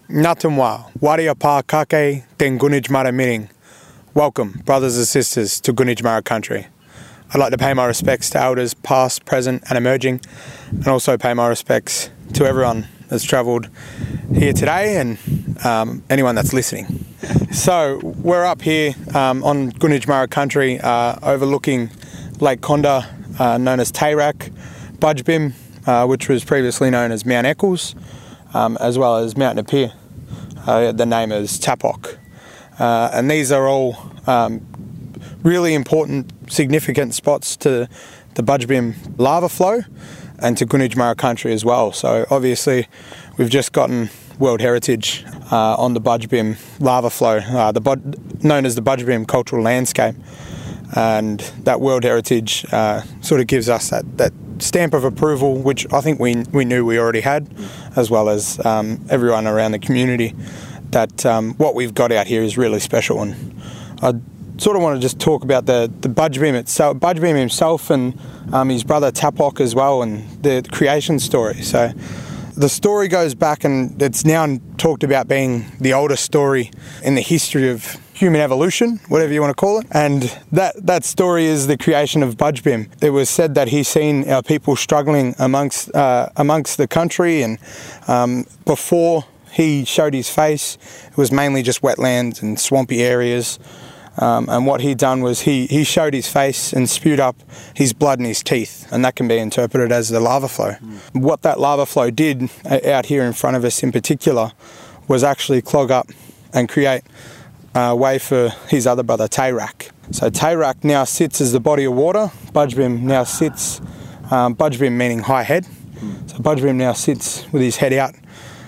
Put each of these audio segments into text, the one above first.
Ngatamwa, Wariapa Kake, Den Gunijmara Mining. Welcome, brothers and sisters, to Gunijmara country. I'd like to pay my respects to elders past, present and emerging, and also pay my respects to everyone that's travelled here today and anyone that's listening. So we're up here on Gunijmara country overlooking Lake Condah, known as Tayrak, Budgebim, which was previously known as Mount Eccles, as well as Mount Napier. The name is Tapok. And these are all really important, significant spots to the Budgebim lava flow and to Gunijmara country as well. So obviously we've just gotten World Heritage on the Budgebim lava flow, known as the Budgebim Cultural Landscape. And that World Heritage sort of gives us that stamp of approval, which I think we knew we already had, as well as everyone around the community, that what we've got out here is really special. And I sort of want to just talk about the Budgebim itself, Budgebim himself and his brother Tapok as well, and the creation story. So the story goes back, and it's now talked about being the oldest story in the history of human evolution, whatever you want to call it. And that story is the creation of Budgebim. It was said that he's seen our people struggling amongst the country, and before he showed his face, it was mainly just wetlands and swampy areas. And what he'd done was he showed his face and spewed up his blood and his teeth, and that can be interpreted as the lava flow. What that lava flow did out here in front of us in particular was actually clog up and create a way for his other brother Tayrak. So Tayrak now sits as the body of water. Budgebim now sits, Budgebim meaning high head. So Budgebim now sits with his head out,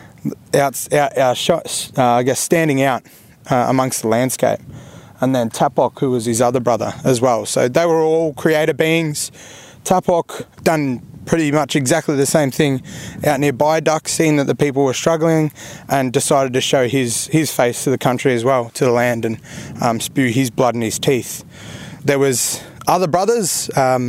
I guess standing out amongst the landscape. And then Tapok, who was his other brother as well. So they were all creator beings. Tapok done pretty much exactly the same thing out near Biduck, seeing that the people were struggling, and decided to show his face to the country as well, to the land, and spew his blood and his teeth. There was other brothers.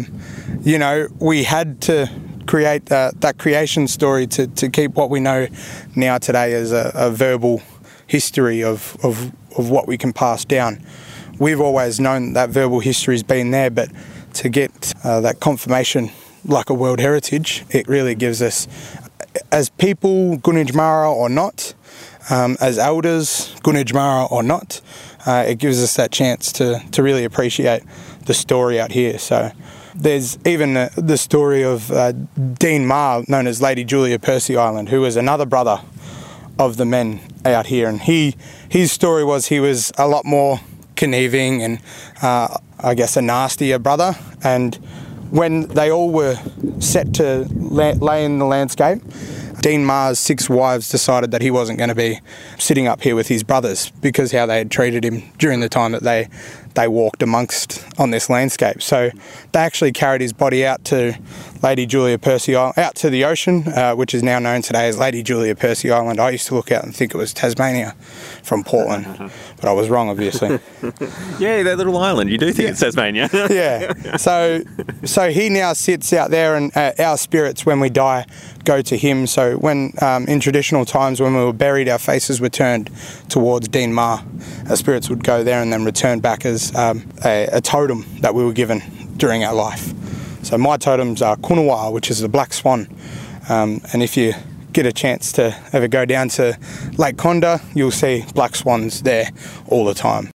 We had to create that creation story to keep what we know now today as a verbal history of what we can pass down. We've always known that verbal history's been there, but to get that confirmation like a World Heritage, it really gives us, as people, Gunijmara or not, as elders, Gunijmara or not, it gives us that chance to really appreciate the story out here. So there's even the story of Dean Marr, known as Lady Julia Percy Island, who was another brother of the men out here, and his story was he was a lot more conniving and I guess a nastier brother. And when they all were set to lay in the landscape, Dean Marr's 6 wives decided that he wasn't going to be sitting up here with his brothers because how they had treated him during the time that they walked amongst on this landscape. So they actually carried his body out to Lady Julia Percy Island, out to the ocean, which is now known today as Lady Julia Percy Island. I used to look out and think it was Tasmania from Portland, but I was wrong, obviously. Yeah, that little island. You do think it's Tasmania. Yeah. So he now sits out there, and our spirits, when we die, go to him. So when in traditional times, when we were buried, our faces were turned towards Dean Marr. Our spirits would go there and then return back as a totem that we were given during our life. So my totems are Kunawa, which is the black swan. And if you get a chance to ever go down to Lake Condah, you'll see black swans there all the time.